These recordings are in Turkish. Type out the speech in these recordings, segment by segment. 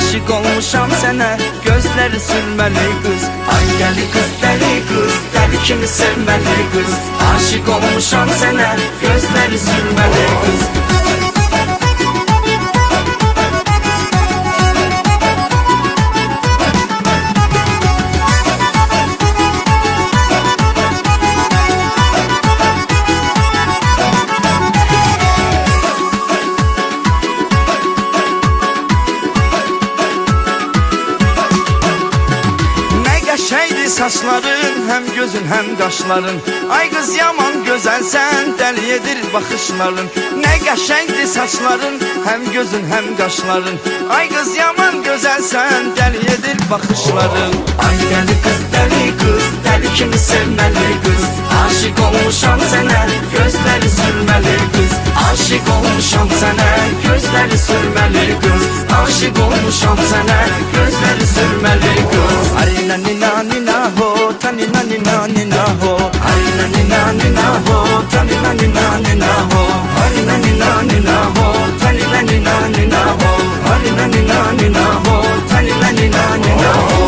aşık olmuşam sənə, gözləri sürməli qız. Ay gəli qız, dəli qız, dəli kimi sevməli qız. Aşık olmuşam sənə, gözləri sürməli qız. Saçların, hem gözün hem kaşların. Ay kız yaman güzelsen, deli edir bakışların. Ne qəşəngdir saçların, hem gözün hem kaşların. Ay kız yaman güzelsen, deli edir bakışların. Ay deli kız, deli kimi sevməli kız. Aşık olmuşam sənə, gözləri sürməli kız. Aşık olmuşam sənə, gözləri sürməli kız. Aşık olmuşam sənə, gözləri sürməli kız. Arina nina nina ho, tanina nina nina ho. Arina nina nina ho, tanina nina nina ho. Arina nina nina ho, tanina nina nina ho. Arina nina nina ho, tanina nina nina ho.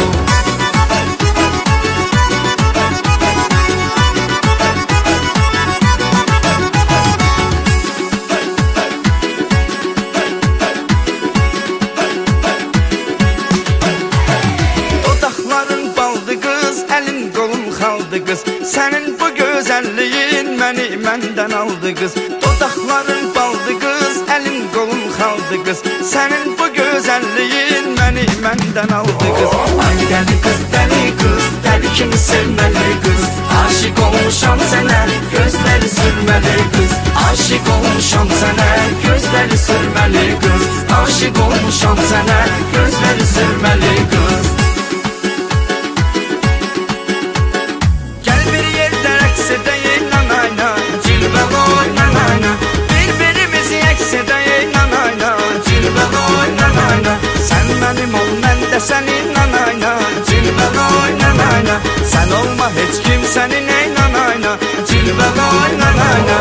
Kız, senin bu güzelliğin beni menden aldı kız. Dodakların baldı kız, elin kolun kaldı kız. Senin bu güzelliğin beni menden aldı kız. Ay deli kız, deli kimi sevmeli kız. Aşık olmuşam sənə, gözleri sürmeli kız. Aşık olmuşam sənə, gözleri sürmeli kız. Aşık olmuşam sənə, gözleri sürmeli kız. Senin nanayna, cilvel oynanayna. Sen olma hiç kimsenin ey nanayna, cilvel oynanayna.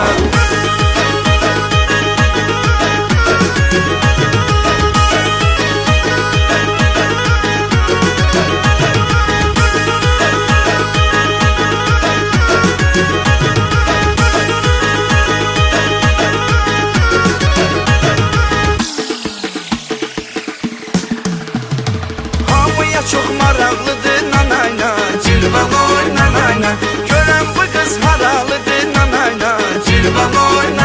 Çok maraqlıdır nanayna, cilvel oynanayna. Görən bu qız haralıdır nanayna, cilvel oynanayna.